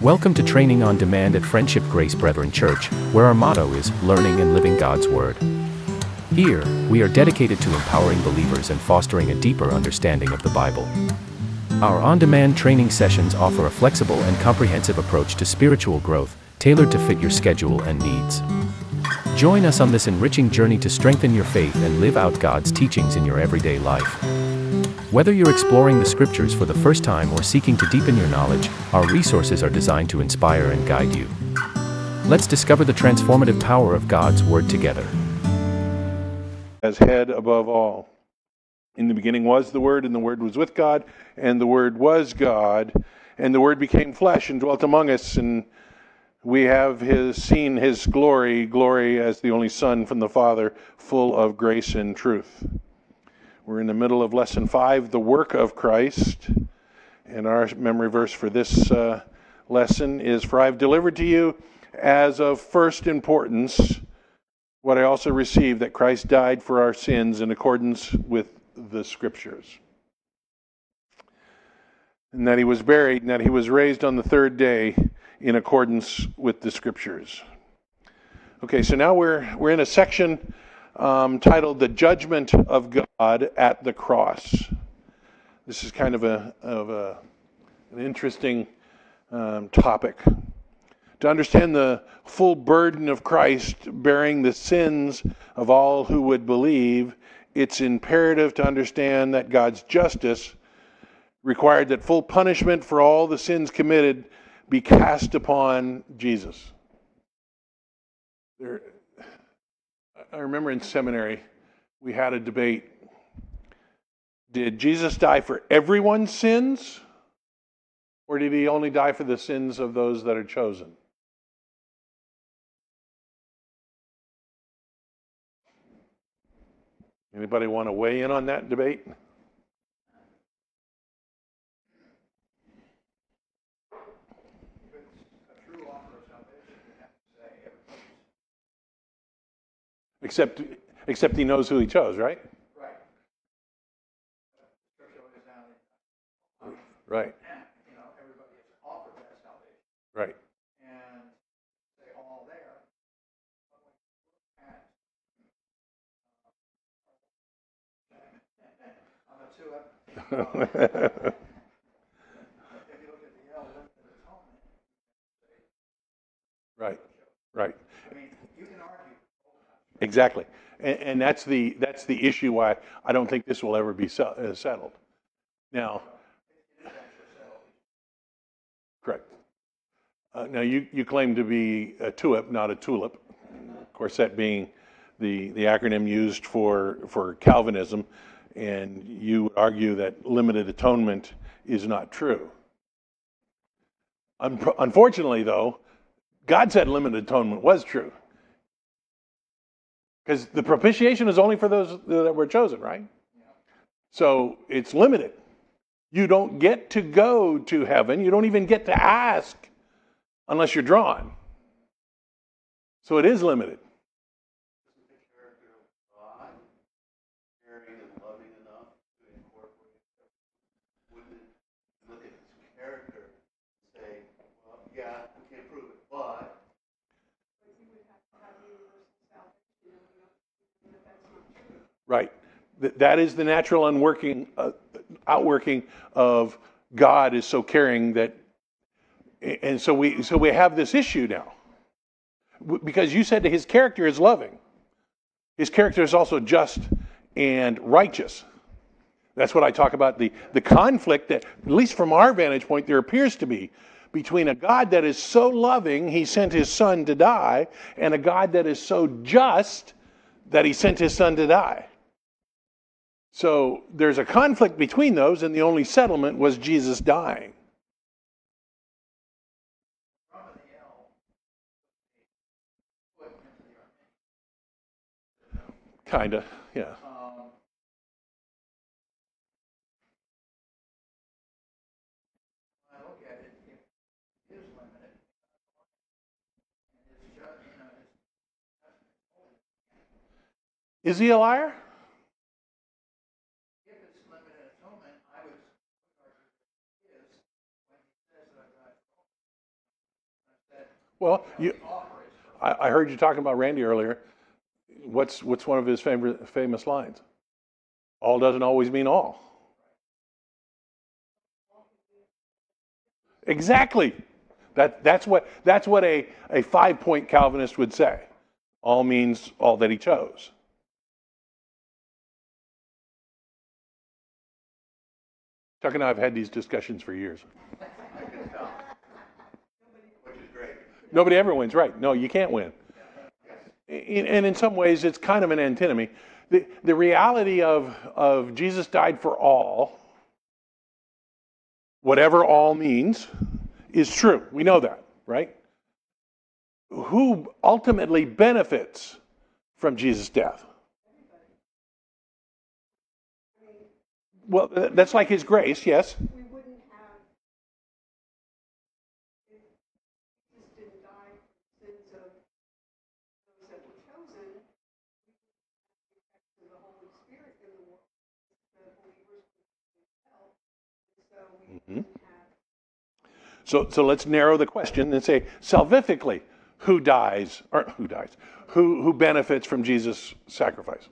Welcome to Training on Demand at Friendship Grace Brethren Church, where our motto is learning and living God's Word. Here, we are dedicated to empowering believers and fostering a deeper understanding of the Bible. Our on-demand training sessions offer a flexible and comprehensive approach to spiritual growth, tailored to fit your schedule and needs. Join us on this enriching journey to strengthen your faith and live out God's teachings in your everyday life. Whether you're exploring the Scriptures for the first time or seeking to deepen your knowledge, our resources are designed to inspire and guide you. Let's discover the transformative power of God's Word together. As head above all. In the beginning was the Word, and the Word was with God, and the Word was God, and the Word became flesh and dwelt among us, and we have seen His glory as the only Son from the Father, full of grace and truth. We're in the middle of Lesson 5, the work of Christ, and our memory verse for this lesson is, "For I have delivered to you as of first importance what I also received, that Christ died for our sins in accordance with the Scriptures, and that He was buried, and that He was raised on the third day in accordance with the Scriptures." Okay, so now we're in a section titled "The Judgment of God at the Cross." This is kind of an interesting topic. To understand the full burden of Christ bearing the sins of all who would believe, it's imperative to understand that God's justice required that full punishment for all the sins committed be cast upon Jesus. I remember in seminary, we had a debate. Did Jesus die for everyone's sins? Or did He only die for the sins of those that are chosen? Anybody want to weigh in on that debate? Except He knows who He chose, right? Right. You know, everybody is offered that salvation. Right. And they all there. I'm a two-up. If you look at the limited atonement, Right. I mean, you can argue. Exactly. And that's the issue why I don't think this will ever be settled. Now, correct. Now, you claim to be a TULIP, not a tulip. Of course, that being the acronym used for Calvinism, and you would argue that limited atonement is not true. Unfortunately, though, God said limited atonement was true. Because the propitiation is only for those that were chosen, right? So it's limited. You don't get to go to heaven. You don't even get to ask unless you're drawn. So it is limited. The character of God, caring and loving enough to incorporate. Wouldn't it look at His character and say, well, yeah, we can't prove it, but You would have to have universal salvation, but that's not true. Right. That is the natural outworking of God is so caring that, and so we have this issue now. Because you said that His character is loving. His character is also just and righteous. That's what I talk about, the conflict that, at least from our vantage point, there appears to be between a God that is so loving, He sent His Son to die, and a God that is so just that He sent His Son to die. So there's a conflict between those, and the only settlement was Jesus dying. Kinda, yeah. When I look at it, it is limited. And it's just, Is He a liar? if it's limited atonement, I would argue it is when He says that I've got Well, I heard you talking about Randy earlier. What's one of his famous lines? All doesn't always mean all. Exactly. That's what a 5-point Calvinist would say. All means all that he chose. Chuck and I have had these discussions for years. Which is great. Nobody ever wins, right? No, you can't win. And in some ways, it's kind of an antinomy. The reality of Jesus died for all, whatever all means, is true. We know that, right? Who ultimately benefits from Jesus' death? Well, that's like his grace, yes. We wouldn't have, if Jesus didn't die for the sins of those that were chosen, we wouldn't have the effects of the Holy Spirit in the world. The believers would be hell. And so we wouldn't have. So let's narrow the question and say salvifically, who benefits from Jesus' sacrifice?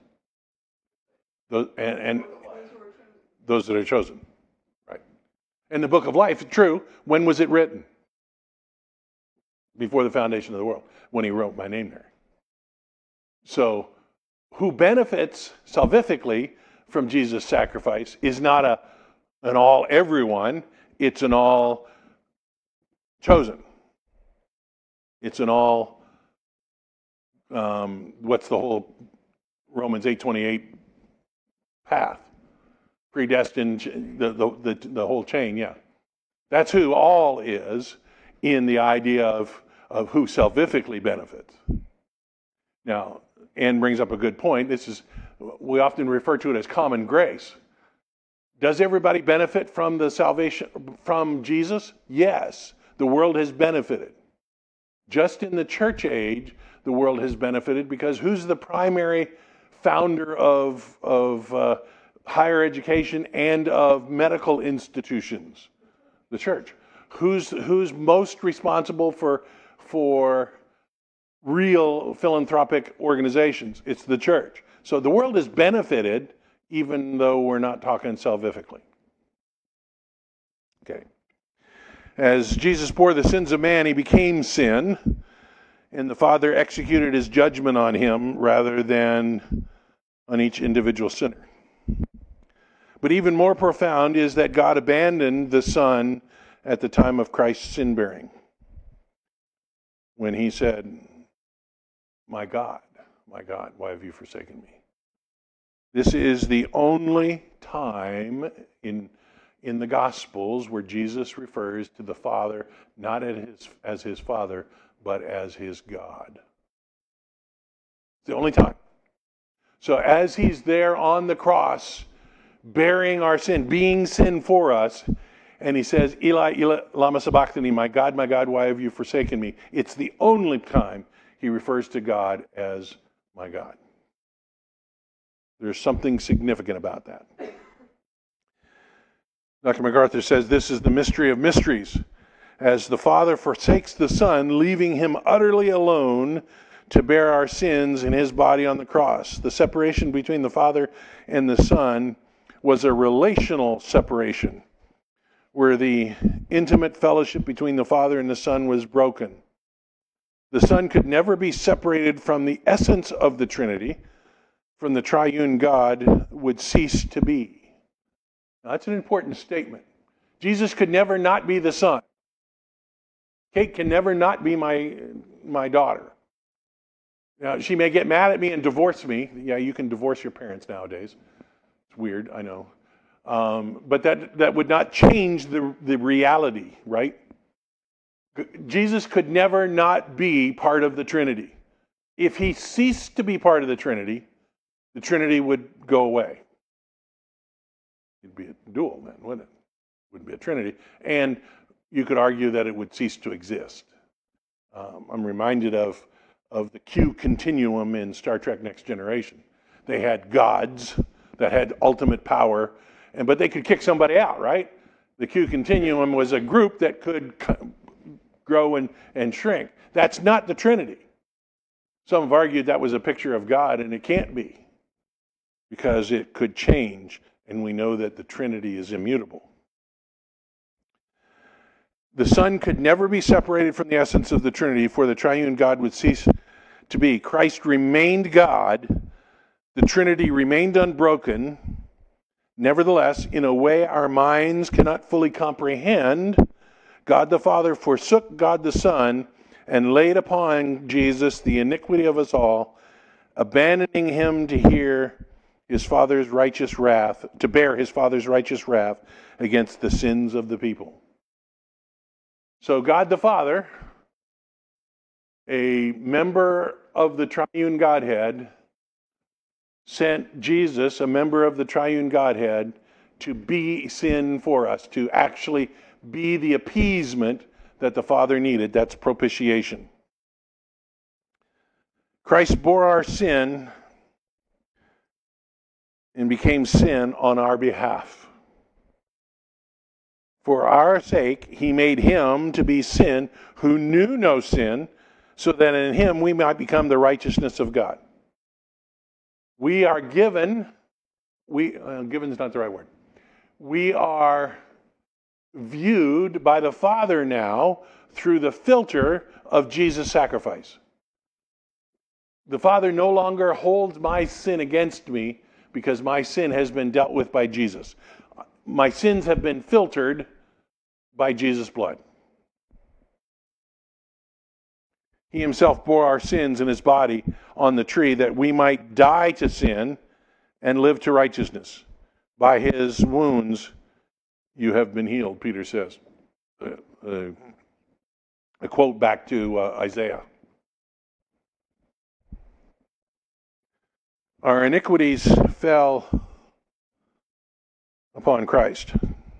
And those that are chosen, right? And the book of life, true. When was it written? Before the foundation of the world, when he wrote my name there. So, who benefits salvifically from Jesus' sacrifice is not an all everyone. It's an all chosen. It's an all. What's the whole Romans 8:28 path? Predestined, the whole chain, yeah. That's who all is in the idea of who salvifically benefits. Now, Ann brings up a good point. We often refer to it as common grace. Does everybody benefit from the salvation from Jesus? Yes, the world has benefited. Just in the church age, the world has benefited because who's the primary founder of higher education and of medical institutions? The church. Who's most responsible for real philanthropic organizations? It's the church. So the world has benefited even though we're not talking salvifically. Okay. As Jesus bore the sins of man, he became sin, and the Father executed his judgment on him rather than on each individual sinner. But even more profound is that God abandoned the Son at the time of Christ's sin bearing, when he said, my God, why have you forsaken me? This is the only time in the Gospels where Jesus refers to the Father not as his Father, but as his God. It's the only time. So as he's there on the cross, bearing our sin, being sin for us, and he says, Eli, Eli, lama sabachthani, my God, why have you forsaken me? It's the only time he refers to God as my God. There's something significant about that. Dr. MacArthur says this is the mystery of mysteries. As the Father forsakes the Son, leaving him utterly alone to bear our sins in his body on the cross. The separation between the Father and the Son was a relational separation, where the intimate fellowship between the Father and the Son was broken. The Son could never be separated from the essence of the Trinity, from the triune God would cease to be. Now, that's an important statement. Jesus could never not be the Son. Kate can never not be my daughter. Now, she may get mad at me and divorce me. Yeah, you can divorce your parents nowadays. It's weird, I know. But that would not change the reality, right? Jesus could never not be part of the Trinity. If he ceased to be part of the Trinity would go away. It'd be a dual then, wouldn't it? It wouldn't be a Trinity. And you could argue that it would cease to exist. I'm reminded of the Q continuum in Star Trek Next Generation. They had gods that had ultimate power, but they could kick somebody out, right? The Q continuum was a group that could grow and shrink. That's not the Trinity. Some have argued that was a picture of God, and it can't be, because it could change, and we know that the Trinity is immutable. The Son could never be separated from the essence of the Trinity, for the triune God would cease to be. Christ remained God. The Trinity remained unbroken. Nevertheless, in a way our minds cannot fully comprehend, God the Father forsook God the Son and laid upon Jesus the iniquity of us all, abandoning him to bear his Father's righteous wrath against the sins of the people. So God the Father, a member of the triune Godhead, sent Jesus, a member of the triune Godhead, to be sin for us, to actually be the appeasement that the Father needed. That's propitiation. Christ bore our sin and became sin on our behalf. For our sake, he made him to be sin who knew no sin, so that in him we might become the righteousness of God. We are given, given is not the right word. We are viewed by the Father now through the filter of Jesus' sacrifice. The Father no longer holds my sin against me because my sin has been dealt with by Jesus. My sins have been filtered by Jesus' blood. He himself bore our sins in his body on the tree that we might die to sin and live to righteousness. By his wounds you have been healed, Peter says. A quote back to Isaiah. Our iniquities fell upon Christ.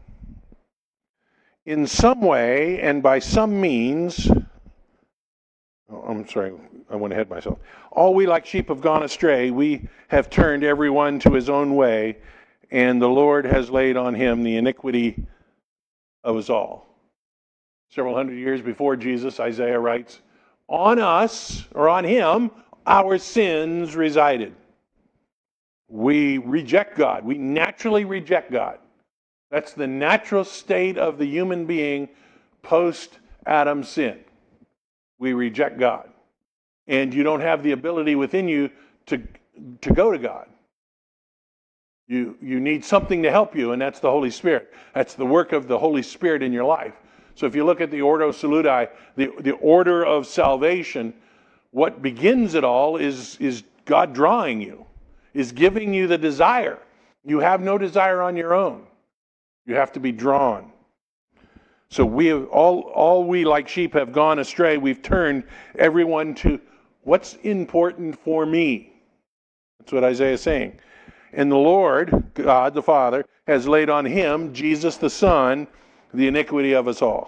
In some way and by some means, I'm sorry, I went ahead myself. All we like sheep have gone astray. We have turned everyone to his own way, and the Lord has laid on him the iniquity of us all. Several hundred years before Jesus, Isaiah writes, on us, or on him, our sins resided. We reject God. We naturally reject God. That's the natural state of the human being post-Adam sin. We reject God. And you don't have the ability within you to go to God. You need something to help you, and that's the Holy Spirit. That's the work of the Holy Spirit in your life. So if you look at the Ordo Saluti, the order of salvation, what begins it all is God drawing you, is giving you the desire. You have no desire on your own. You have to be drawn. So we have all we like sheep have gone astray. We've turned everyone to what's important for me. That's what Isaiah is saying. And the Lord, God the Father, has laid on him, Jesus the Son, the iniquity of us all.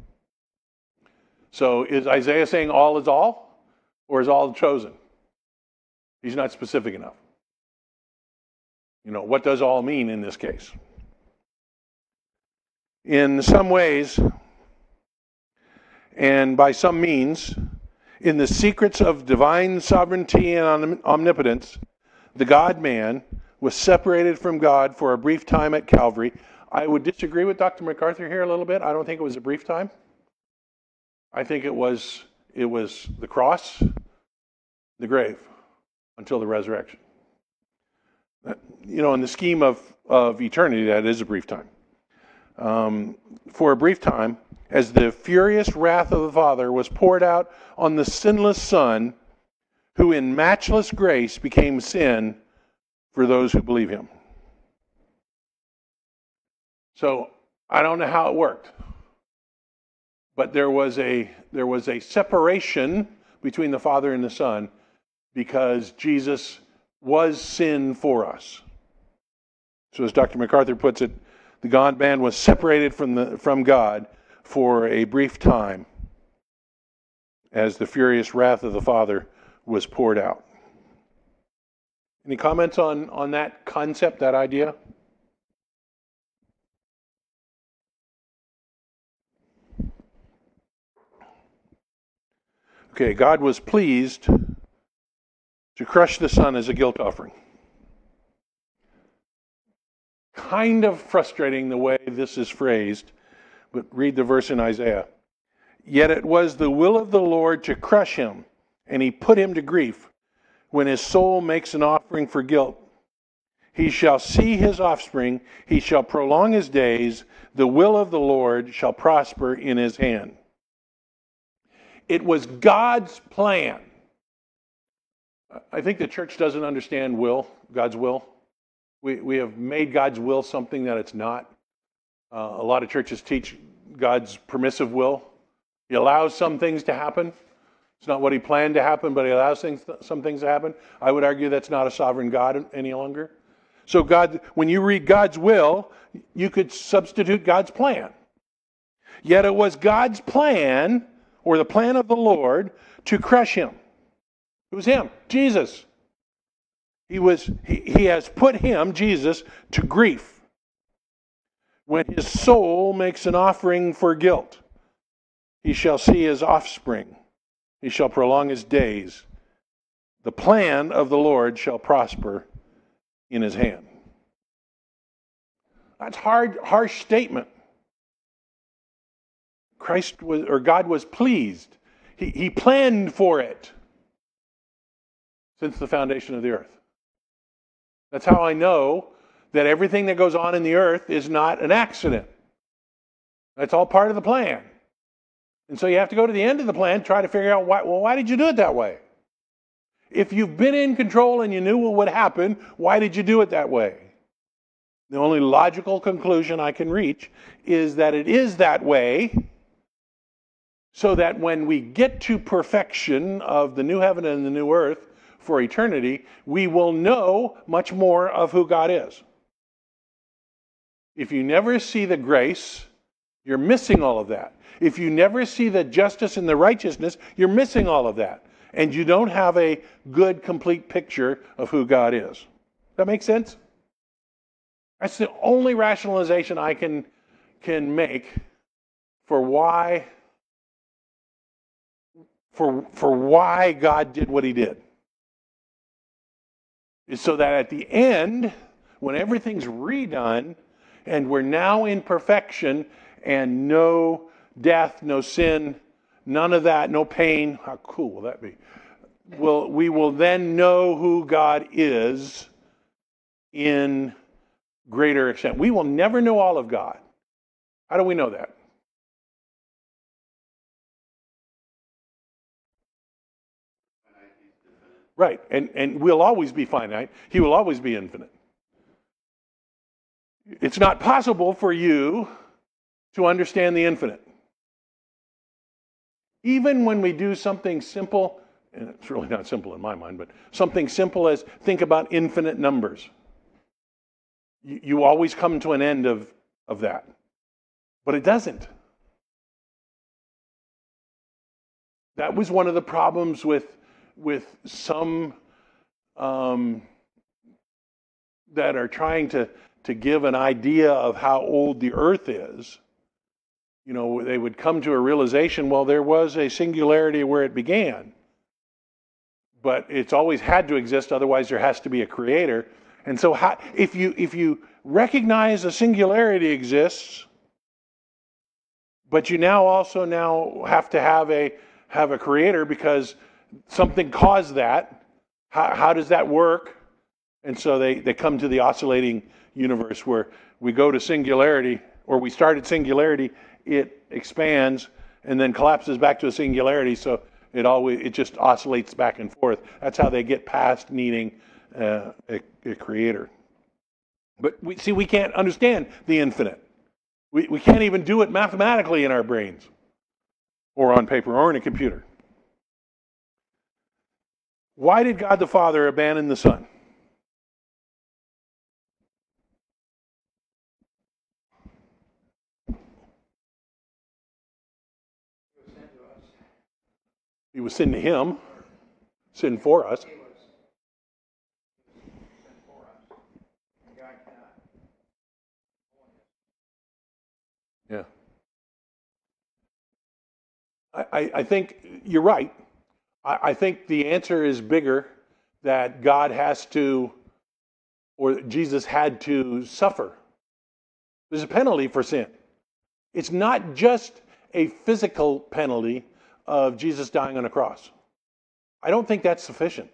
So is Isaiah saying all is all? Or is all chosen? He's not specific enough. What does all mean in this case? In some ways, and by some means, in the secrets of divine sovereignty and omnipotence, the God-man was separated from God for a brief time at Calvary. I would disagree with Dr. MacArthur here a little bit. I don't think it was a brief time. I think it was the cross, the grave, until the resurrection. In the scheme of eternity, that is a brief time. For a brief time, as the furious wrath of the Father was poured out on the sinless Son, who in matchless grace became sin for those who believe him. So I don't know how it worked, but there was a separation between the Father and the Son because Jesus was sin for us. So as Dr. MacArthur puts it, the God-man was separated from God for a brief time as the furious wrath of the Father was poured out. Any comments on that concept, that idea? Okay, God was pleased to crush the Son as a guilt offering. Kind of frustrating the way this is phrased, but read the verse in Isaiah. Yet it was the will of the Lord to crush him, and he put him to grief. When his soul makes an offering for guilt, he shall see his offspring, he shall prolong his days, the will of the Lord shall prosper in his hand. It was God's plan. I think the church doesn't understand God's will. We have made God's will something that it's not. A lot of churches teach God's permissive will. He allows some things to happen. It's not what he planned to happen, but he allows some things to happen. I would argue that's not a sovereign God any longer. So God, when you read God's will, you could substitute God's plan. Yet it was God's plan, or the plan of the Lord, to crush him. It was him, Jesus. He has put him, Jesus, to grief. When his soul makes an offering for guilt, he shall see his offspring. He shall prolong his days. The plan of the Lord shall prosper in his hand. That's harsh statement. God was pleased. He planned for it since the foundation of the earth. That's how I know that everything that goes on in the earth is not an accident. That's all part of the plan. And so you have to go to the end of the plan, try to figure out why did you do it that way? If you've been in control and you knew what would happen, why did you do it that way? The only logical conclusion I can reach is that it is that way so that when we get to perfection of the new heaven and the new earth for eternity, we will know much more of who God is. If you never see the grace, you're missing all of that. If you never see the justice and the righteousness, you're missing all of that. And you don't have a good, complete picture of who God is. Does that make sense? That's the only rationalization I can make for why God did what he did. Is so that at the end, when everything's redone, and we're now in perfection, and no death, no sin, none of that, no pain. How cool will that be? We will then know who God is in greater extent. We will never know all of God. How do we know that? Right, and we'll always be finite. He will always be infinite. It's not possible for you to understand the infinite. Even when we do something simple, and it's really not simple in my mind, but something simple as think about infinite numbers. You always come to an end of that. But it doesn't. That was one of the problems with some that are trying to give an idea of how old the earth is. You know, they would come to a realization, well, there was a singularity where it began. But it's always had to exist, otherwise there has to be a creator. And so if you recognize a singularity exists, but you also have to have a creator because something caused that, how does that work? And so they come to the oscillating universe where we go to singularity, or we start at singularity, it expands and then collapses back to a singularity, so it just oscillates back and forth. That's how they get past needing a creator. But we can't understand the infinite. We can't even do it mathematically in our brains, or on paper, or in a computer. Why did God the Father abandon the Son? He was sin to him, sin for us. Yeah. I think you're right. I think the answer is bigger, that God has to, or Jesus had to suffer. There's a penalty for sin. It's not just a physical penalty of Jesus dying on a cross. I don't think that's sufficient.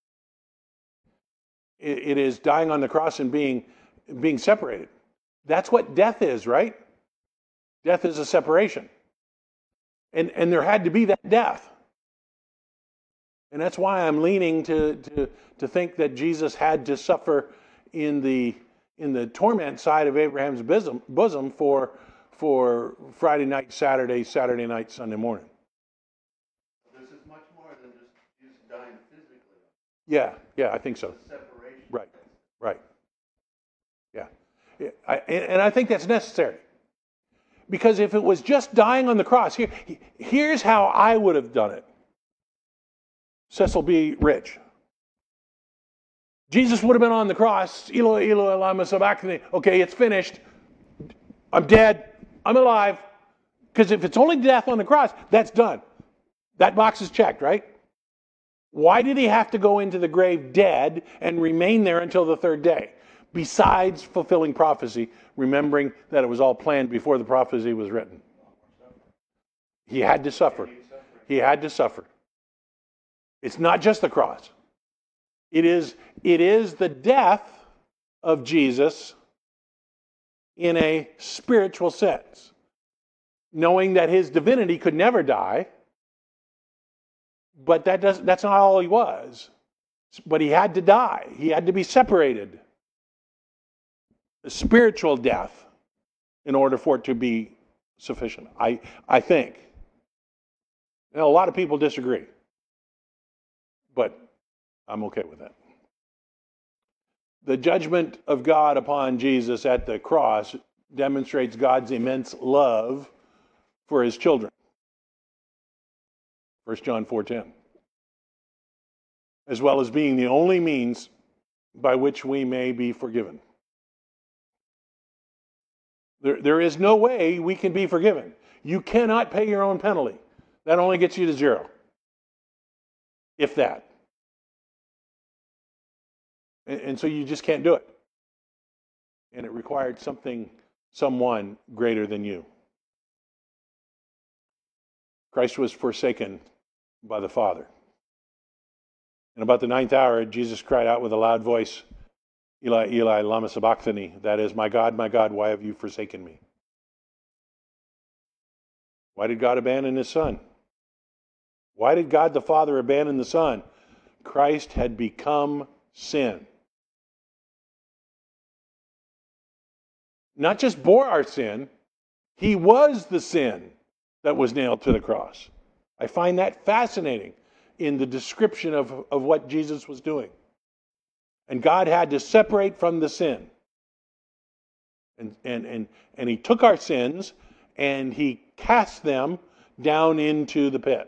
It is dying on the cross and being separated. That's what death is, right? Death is a separation. And there had to be that death. And that's why I'm leaning to think that Jesus had to suffer in the torment side of Abraham's bosom for Friday night, Saturday night, Sunday morning. This is much more than just dying physically. Yeah, I think so. It's a separation. Right. Yeah. And I think that's necessary. Because if it was just dying on the cross, here's how I would have done it. Cecil B. Rich. Jesus would have been on the cross. Eloi, Eloi, lama sabachthani. Okay, it's finished. I'm dead. I'm alive. Because if it's only death on the cross, that's done. That box is checked, right? Why did he have to go into the grave dead and remain there until the third day? Besides fulfilling prophecy, remembering that it was all planned before the prophecy was written. He had to suffer. He had to suffer. It's not just the cross. It is the death of Jesus in a spiritual sense. Knowing that his divinity could never die, but that's not all he was. But he had to die. He had to be separated. A spiritual death in order for it to be sufficient, I think. Now, a lot of people disagree, but I'm okay with that. The judgment of God upon Jesus at the cross demonstrates God's immense love for his children. 1 John 4:10. As well as being the only means by which we may be forgiven. There is no way we can be forgiven. You cannot pay your own penalty. That only gets you to 0. If that. And so you just can't do it. And it required someone greater than you. Christ was forsaken by the Father. And about the 9th hour, Jesus cried out with a loud voice, Eli, Eli, lama sabachthani. That is, my God, why have you forsaken me? Why did God abandon his Son? Why did God the Father abandon the Son? Christ had become sin. Not just bore our sin, he was the sin that was nailed to the cross. I find that fascinating in the description of what Jesus was doing. And God had to separate from the sin. And he took our sins and he cast them down into the pit.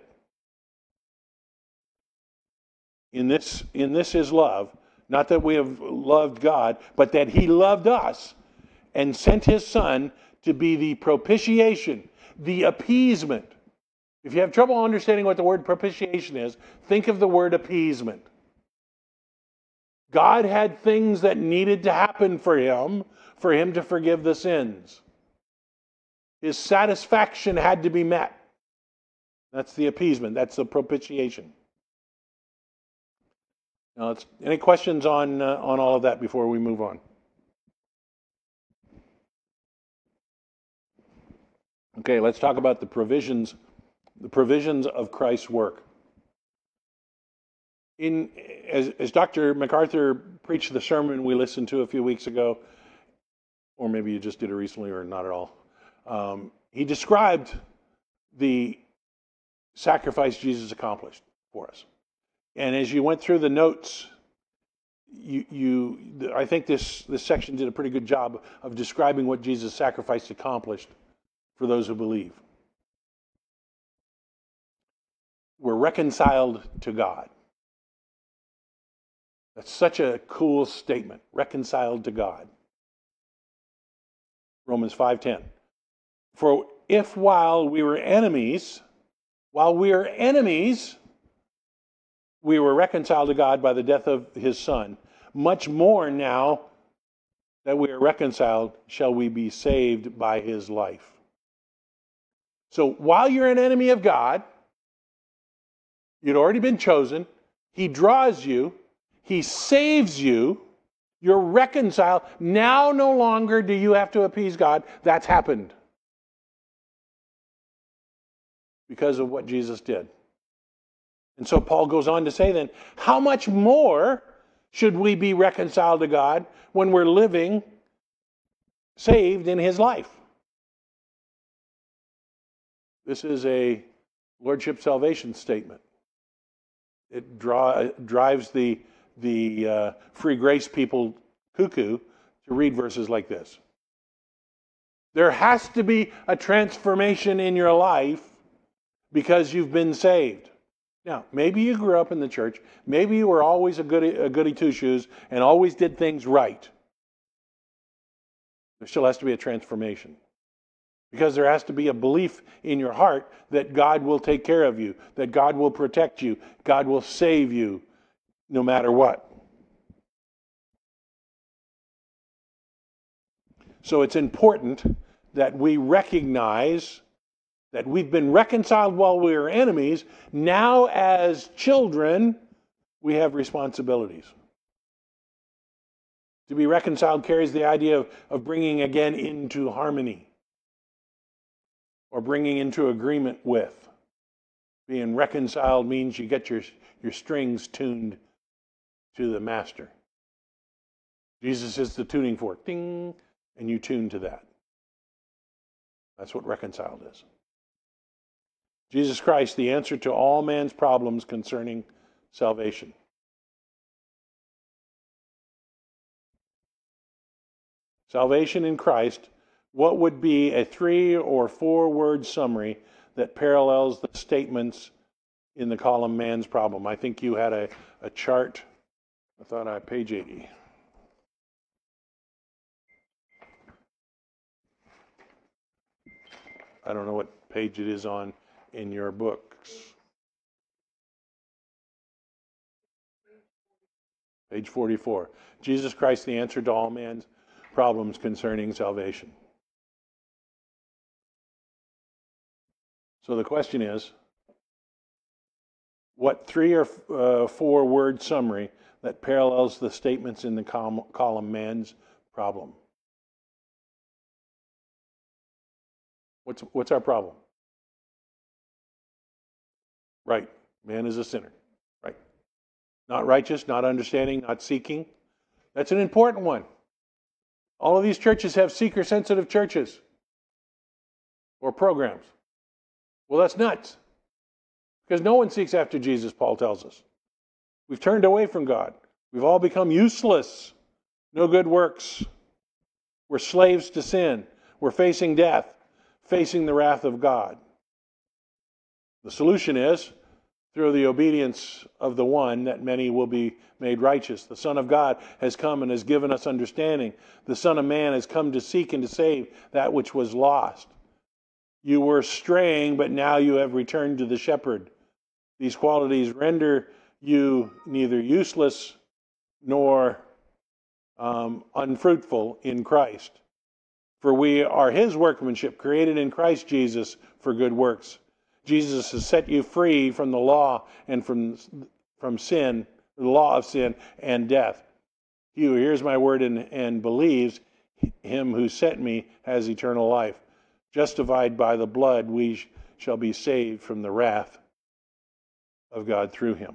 In this is love, not that we have loved God, but that he loved us and sent his Son to be the propitiation, the appeasement. If you have trouble understanding what the word propitiation is, think of the word appeasement. God had things that needed to happen for him to forgive the sins. His satisfaction had to be met. That's the appeasement. That's the propitiation. Now, any questions on all of that before we move on? Okay, let's talk about the provisions of Christ's work. As Dr. MacArthur preached the sermon we listened to a few weeks ago, or maybe you just did it recently or not at all, he described the sacrifice Jesus accomplished for us. And as you went through the notes, I think this section did a pretty good job of describing what Jesus' sacrifice accomplished for those who believe. We're reconciled to God. That's such a cool statement. Reconciled to God. Romans 5:10. For if while we are enemies, we were reconciled to God by the death of his Son, much more now that we are reconciled shall we be saved by his life. So while you're an enemy of God, you'd already been chosen, he draws you, he saves you, you're reconciled. Now no longer do you have to appease God. That's happened because of what Jesus did. And so Paul goes on to say then, how much more should we be reconciled to God when we're living saved in his life? This is a Lordship salvation statement. It drives the free grace people cuckoo to read verses like this. There has to be a transformation in your life because you've been saved. Now, maybe you grew up in the church. Maybe you were always a goody two-shoes and always did things right. There still has to be a transformation. Because there has to be a belief in your heart that God will take care of you, that God will protect you, God will save you no matter what. So it's important that we recognize that we've been reconciled while we were enemies. Now, as children, we have responsibilities. To be reconciled carries the idea of bringing again into harmony or bringing into agreement with. Being reconciled means you get your strings tuned to the master. Jesus is the tuning fork. Ding! And you tune to that. That's what reconciled is. Jesus Christ, the answer to all man's problems concerning salvation. Salvation in Christ, what would be a 3 or 4 word summary that parallels the statements in the column man's problem? I think you had a chart. I thought I had page 80. I don't know what page it is on in your books. Page 44. Jesus Christ, the answer to all man's problems concerning salvation. So the question is, what 3 or 4 word summary that parallels the statements in the column man's problem? What's our problem? Right. Man is a sinner. Right. Not righteous, not understanding, not seeking. That's an important one. All of these churches have seeker-sensitive churches or programs. Well, that's nuts. Because no one seeks after Jesus, Paul tells us. We've turned away from God. We've all become useless. No good works. We're slaves to sin. We're facing death, facing the wrath of God. The solution is, through the obedience of the one, that many will be made righteous. The Son of God has come and has given us understanding. The Son of Man has come to seek and to save that which was lost. You were straying, but now you have returned to the shepherd. These qualities render you neither useless nor unfruitful in Christ. For we are his workmanship, created in Christ Jesus for good works. Jesus has set you free from the law and from sin, the law of sin and death. He who hears my word and believes him who sent me has eternal life. Justified by the blood, we shall be saved from the wrath of God through him.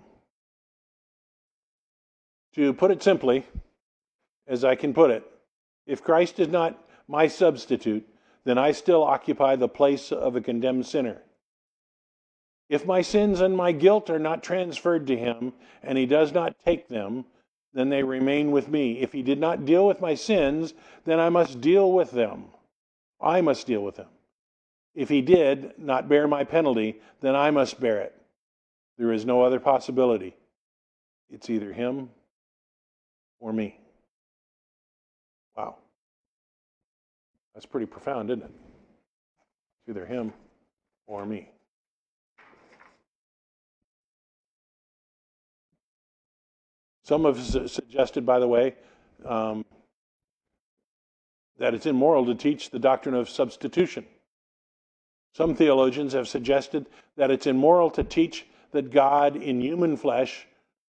To put it simply, as I can put it, if Christ is not my substitute, then I still occupy the place of a condemned sinner. If my sins and my guilt are not transferred to him, and he does not take them, then they remain with me. If he did not deal with my sins, then I must deal with them. I must deal with them. If he did not bear my penalty, then I must bear it. There is no other possibility. It's either him or me. Wow. That's pretty profound, isn't it? It's either him or me. Some have suggested, by the way, that it's immoral to teach the doctrine of substitution. Some theologians have suggested that it's immoral to teach that God in human flesh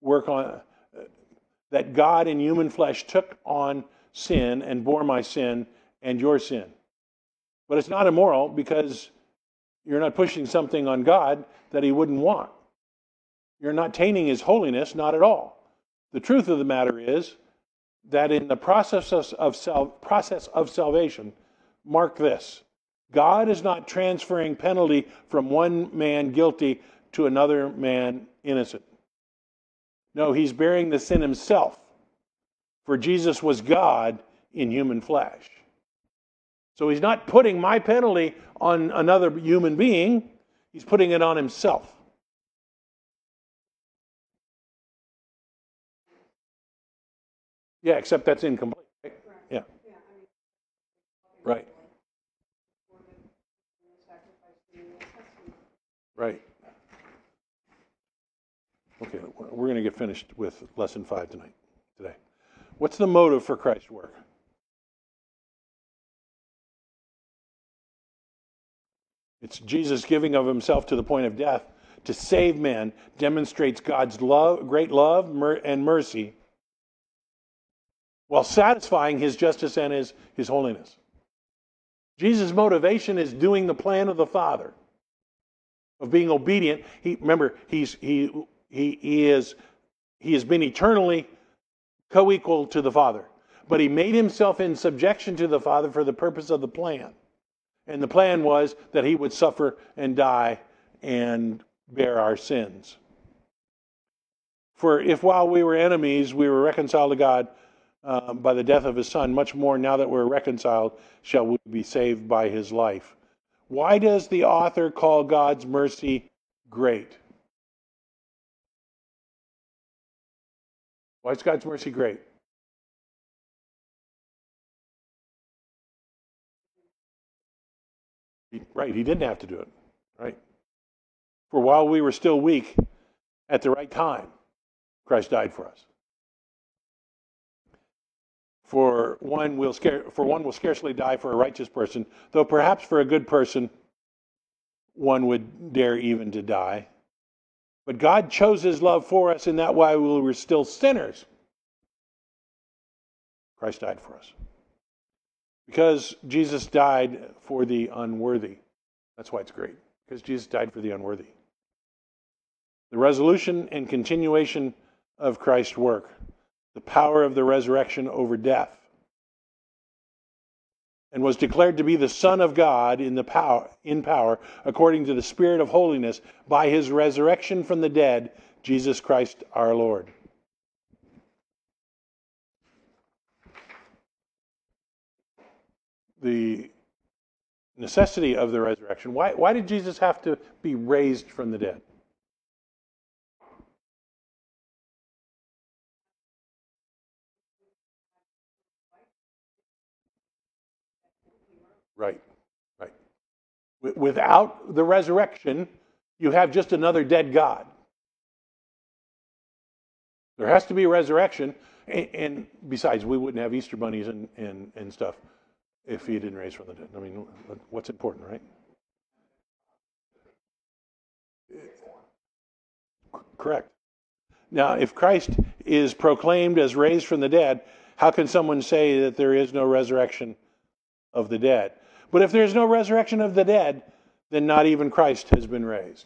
that God in human flesh took on sin and bore my sin and your sin. But it's not immoral because you're not pushing something on God that he wouldn't want. You're not tainting his holiness, not at all. The truth of the matter is that in the process of salvation, mark this, God is not transferring penalty from one man guilty to another man innocent. No, he's bearing the sin himself. For Jesus was God in human flesh. So he's not putting my penalty on another human being. He's putting it on himself. Yeah, except that's incomplete. Right? Yeah. Right. Right. Okay, we're going to get finished with lesson 5 today. What's the motive for Christ's work? It's Jesus giving of himself to the point of death to save men, demonstrates God's love, great love and mercy, while satisfying his justice and his holiness. Jesus' motivation is doing the plan of the Father, of being obedient. He has been eternally co-equal to the Father, but he made himself in subjection to the Father for the purpose of the plan. And the plan was that he would suffer and die and bear our sins. For if while we were enemies, we were reconciled to God by the death of his Son, much more now that we're reconciled, shall we be saved by his life. Why does the author call God's mercy great? Why is God's mercy great? Right, he didn't have to do it. Right? For while we were still weak, at the right time, Christ died for us. For one will scarcely die for a righteous person, though perhaps for a good person one would dare even to die. But God chose his love for us in that while we were still sinners, Christ died for us. Because Jesus died for the unworthy. That's why it's great. Because Jesus died for the unworthy. The resolution and continuation of Christ's work. The power of the resurrection over death. And was declared to be the Son of God in power, according to the Spirit of holiness, by his resurrection from the dead, Jesus Christ our Lord. The necessity of the resurrection. Why did Jesus have to be raised from the dead? Right. Without the resurrection, you have just another dead God. There has to be a resurrection, and besides, we wouldn't have Easter bunnies and stuff if he didn't raise from the dead. I mean, what's important, right? Correct. Now, if Christ is proclaimed as raised from the dead, how can someone say that there is no resurrection of the dead? But if there's no resurrection of the dead, then not even Christ has been raised.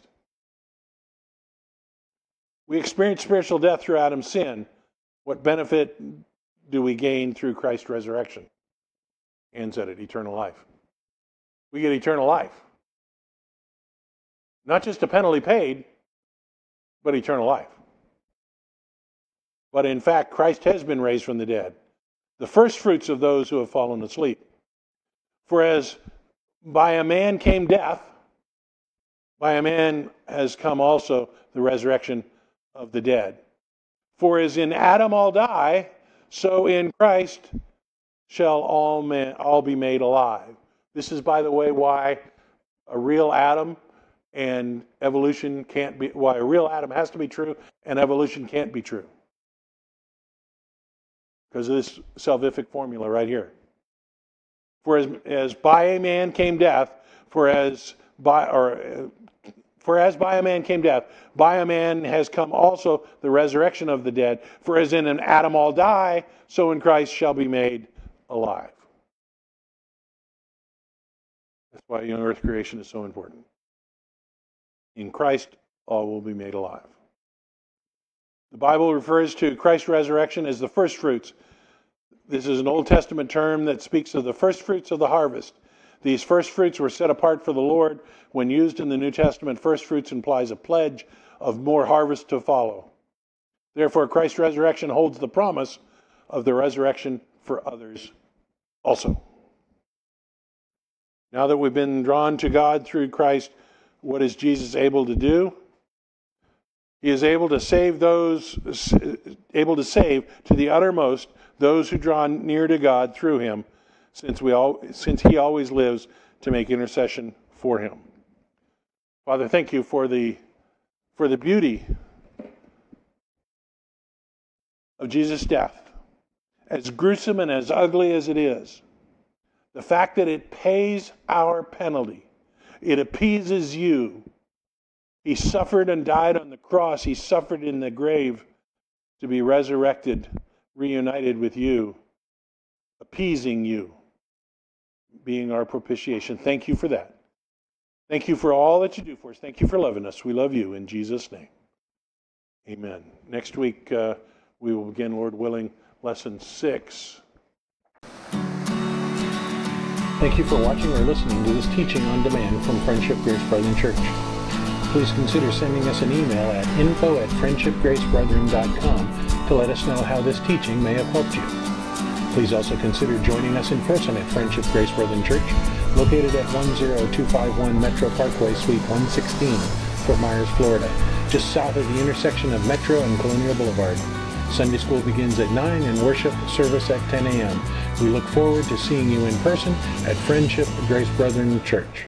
We experience spiritual death through Adam's sin. What benefit do we gain through Christ's resurrection? Anne said it, eternal life. We get eternal life. Not just a penalty paid, but eternal life. But in fact, Christ has been raised from the dead, the first fruits of those who have fallen asleep. For as by a man came death, by a man has come also the resurrection of the dead. For as in Adam all die, so in Christ shall all be made alive. This is, by the way, why a real Adam and evolution can't be, why a real Adam has to be true and evolution can't be true. because of this salvific formula right here. For as by a man came death, for as by a man came death, by a man has come also the resurrection of the dead. For as in an Adam all die, so in Christ shall be made alive. That's why young earth creation is so important. In Christ, all will be made alive. The Bible refers to Christ's resurrection as the first fruits. This is an Old Testament term that speaks of the first fruits of the harvest. These first fruits were set apart for the Lord. When used in the New Testament, first fruits implies a pledge of more harvest to follow. Therefore, Christ's resurrection holds the promise of the resurrection for others also. Now that we've been drawn to God through Christ, what is Jesus able to do? He is able to save to the uttermost those who draw near to God through him, since he always lives to make intercession for him. Father, thank you for the beauty of Jesus' death, as gruesome and as ugly as it is. The fact that it pays our penalty, it appeases you. He suffered and died on the cross. He suffered in the grave to be resurrected, reunited with you, appeasing you, being our propitiation. Thank you for that. Thank you for all that you do for us. Thank you for loving us. We love you in Jesus' name. Amen. Next week, we will begin, Lord willing, lesson 6. Thank you for watching or listening to this teaching on demand from Friendship Grace Brethren Church. Please consider sending us an email at info@friendshipgracebrethren.com to let us know how this teaching may have helped you. Please also consider joining us in person at Friendship Grace Brethren Church, located at 10251 Metro Parkway, Suite 116, Fort Myers, Florida, just south of the intersection of Metro and Colonial Boulevard. Sunday school begins at 9 and worship service at 10 a.m. We look forward to seeing you in person at Friendship Grace Brethren Church.